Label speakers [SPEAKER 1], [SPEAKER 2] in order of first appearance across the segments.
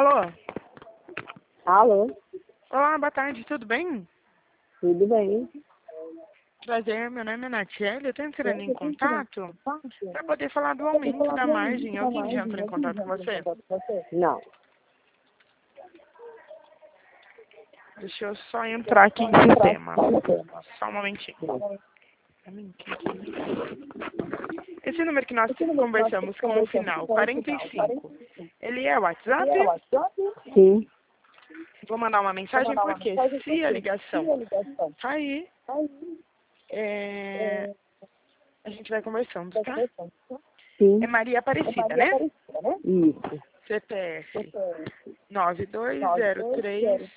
[SPEAKER 1] Alô?
[SPEAKER 2] Alô?
[SPEAKER 1] Olá, boa tarde, tudo bem?
[SPEAKER 2] Tudo bem?
[SPEAKER 1] Prazer, meu nome é Natiele, eu estou entrando em contato para poder falar do aumento da margem. Alguém já entrou em contato com você?
[SPEAKER 2] Não.
[SPEAKER 1] Deixa eu só entrar aqui em sistema. Só um momentinho. Esse número que nós conversamos com o final 45, ele é o WhatsApp?
[SPEAKER 2] Sim.
[SPEAKER 1] Vou mandar uma mensagem porque se a ligação cair, a gente vai conversando, tá?
[SPEAKER 2] Sim.
[SPEAKER 1] É Maria Aparecida, né?
[SPEAKER 2] Isso.
[SPEAKER 1] CPF 9203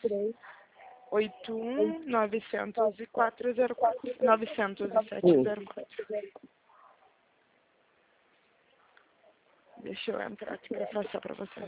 [SPEAKER 1] 81 904 90704. Deixa eu entrar aqui para passar para você.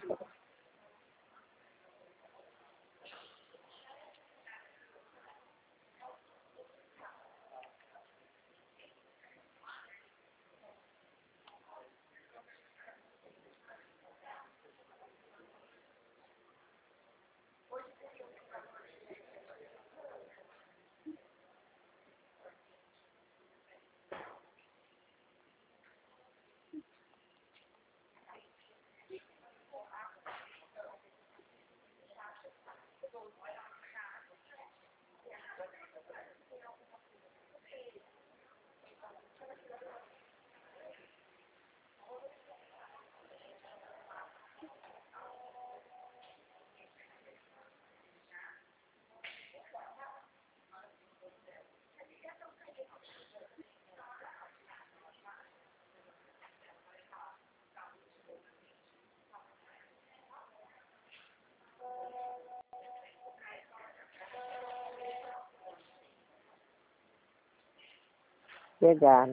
[SPEAKER 2] Chegaram.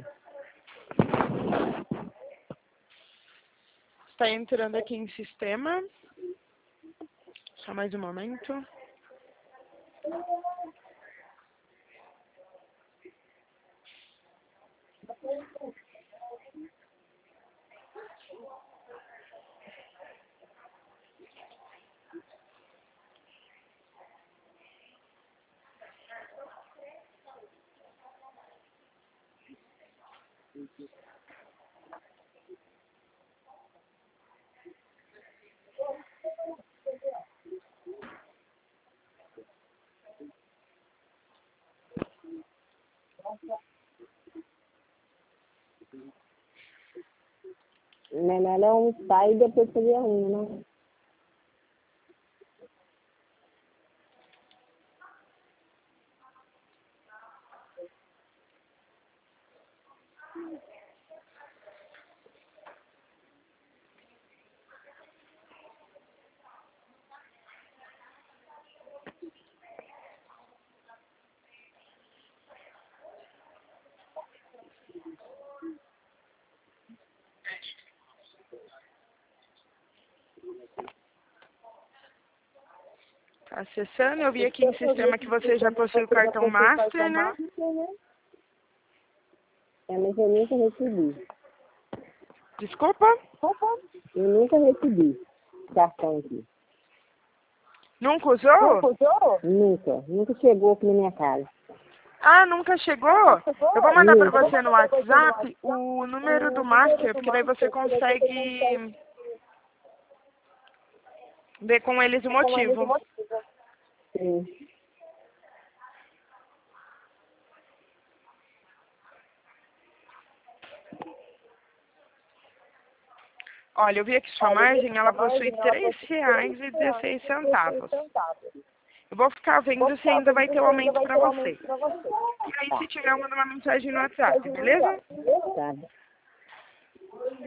[SPEAKER 1] Está entrando aqui em sistema. Só mais um momento.
[SPEAKER 2] Melhor é um pai e depois fazer um, né?
[SPEAKER 1] Tá acessando. Eu vi aqui em sistema que você já possui o cartão Master, né?
[SPEAKER 2] Mas eu nunca recebi.
[SPEAKER 1] Desculpa?
[SPEAKER 2] Eu nunca recebi cartão aqui.
[SPEAKER 1] Nunca usou?
[SPEAKER 2] Nunca. Nunca chegou aqui na minha casa.
[SPEAKER 1] Ah, nunca chegou? Eu vou mandar para você no WhatsApp o número do Master, porque daí você consegue ver com eles o motivo.
[SPEAKER 2] Sim.
[SPEAKER 1] Olha, eu vi aqui sua margem, ela possui R$3,16. Eu vou ficar vendo se ainda vai ter um aumento para você. E aí, se tiver, eu mando uma mensagem no WhatsApp, beleza?
[SPEAKER 2] Tá.